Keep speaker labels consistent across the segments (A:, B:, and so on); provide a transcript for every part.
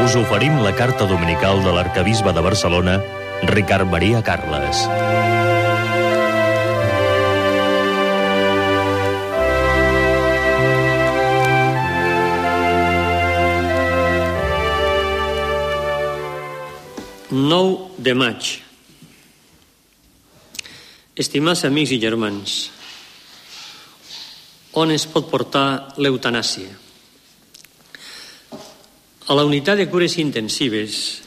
A: us oferim la carta dominical de l'arquebisbe de Barcelona, Ricard Maria Carles.
B: De maig. Estimats amics i germans, on es pot portar l'eutanàsia? A la unitat de cures intensives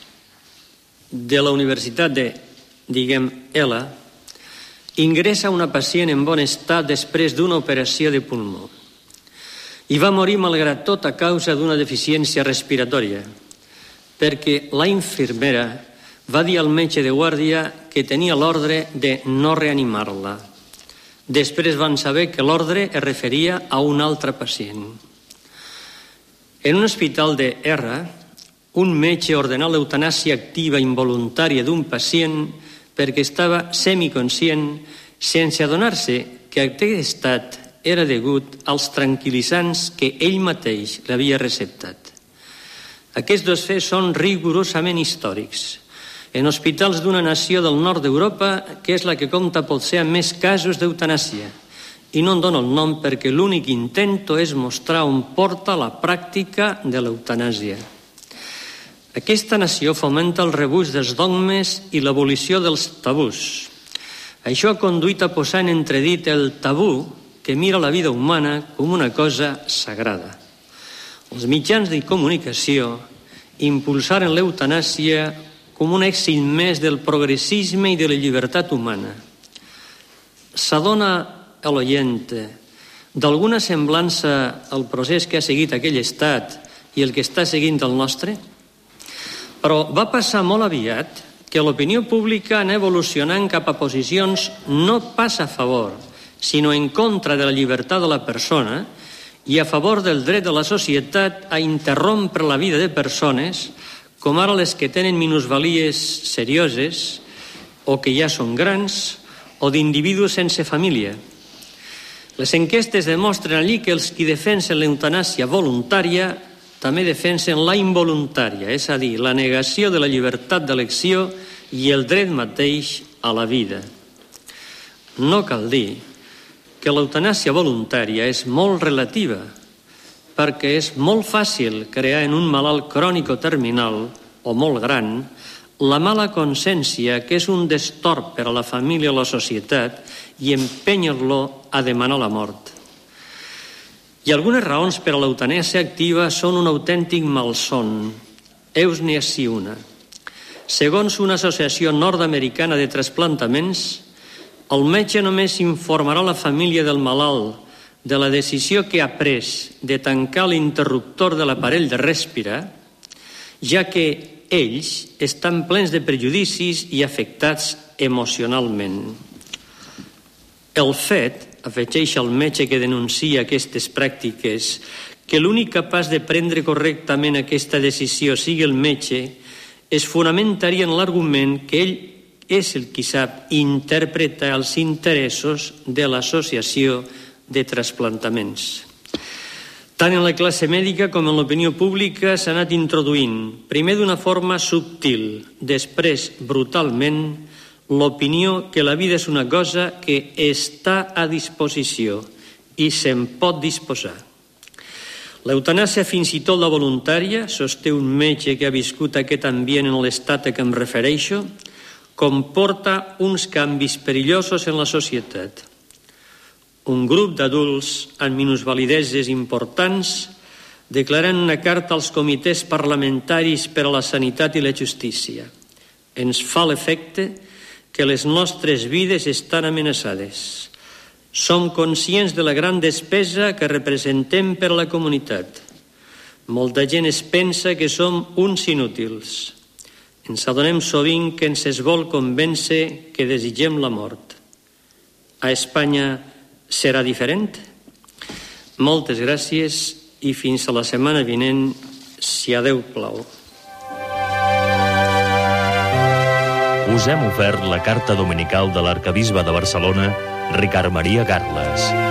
B: de la Universitat de, ELA, ingressa una pacient en bon estat després d'una operació de pulmó i va morir malgrat tot a causa d'una deficiència respiratòria, perquè la infermera va dir al metge de guàrdia que tenia l'ordre de no reanimar-la. Després van saber que l'ordre es referia a un altre pacient. En un hospital de R, un metge ordenà l'eutanàsia activa involuntària d'un pacient perquè estava semiconscient sense adonar-se que aquest estat era degut als tranquil·litzants que ell mateix l'havia receptat. Aquests dos fets són rigorosament històrics. En hospitals d'una nació del nord d'Europa, que és la que compta potser amb més casos d'eutanàsia. I no en dono el nom perquè l'únic intento és mostrar on porta la pràctica de l'eutanàsia. Aquesta nació fomenta el rebuig dels dogmes i l'abolició dels tabús. Això ha conduït a posar en entredit el tabú que mira la vida humana com una cosa sagrada. Els mitjans de comunicació impulsaren l'eutanàsia com un èxit més del progressisme i de la llibertat humana. S'adona a l'oient d'alguna semblança al procés que ha seguit aquell estat i el que està seguint el nostre? Però va passar molt aviat que l'opinió pública anà evolucionant cap a posicions no pas a favor, sinó en contra de la llibertat de la persona i a favor del dret de la societat a interrompre la vida de persones com ara les que tenen minusvalies serioses o que ja són grans o d'individus sense família. Les enquestes demostren allí que els qui defensen l'eutanàsia voluntària també defensen la involuntària, és a dir, la negació de la llibertat d'elecció i el dret mateix a la vida. No cal dir que l'eutanàsia voluntària és molt relativa, perquè és molt fàcil crear en un malalt crònic o terminal, o molt gran, la mala consciència que és un destorb per a la família o la societat i empènyer-lo a demanar la mort. I algunes raons per a l'eutanàsia activa són un autèntic malson. Heus-ne ací una. Segons una associació nord-americana de trasplantaments, el metge només informarà la família del malalt de la decisió que ha pres de tancar l'interruptor de l'aparell de respirar, ja que ells estan plens de prejudicis i afectats emocionalment. El fet, afegeix el metge que denuncia aquestes pràctiques, que l'únic capaç de prendre correctament aquesta decisió sigui el metge, es fonamentaria en l'argument que ell és el qui sap interpretar els interessos de l'associació de trasplantaments. Tant en la classe mèdica com en l'opinió pública s'ha anat introduint, primer d'una forma subtil, després brutalment, l'opinió que la vida és una cosa que està a disposició i se'n pot disposar. L'eutanàsia, fins i tot la voluntària, sosté un metge que ha viscut aquest ambient en l'estat a què em refereixo, comporta uns canvis perillosos en la societat. Un grup d'adults amb minusvalideses importants declaren una carta als comitès parlamentaris per a la sanitat i la justícia. Ens fa l'efecte que les nostres vides estan amenaçades. Som conscients de la gran despesa que representem per a la comunitat. Molta gent es pensa que som uns inútils. Ens adonem sovint que ens es vol convèncer que desitgem la mort. A Espanya serà diferent? Moltes gràcies i fins a la setmana vinent, si a Déu plau.
A: Us hem ofert la carta dominical de l'arquebisbe de Barcelona, Ricard Maria Carles.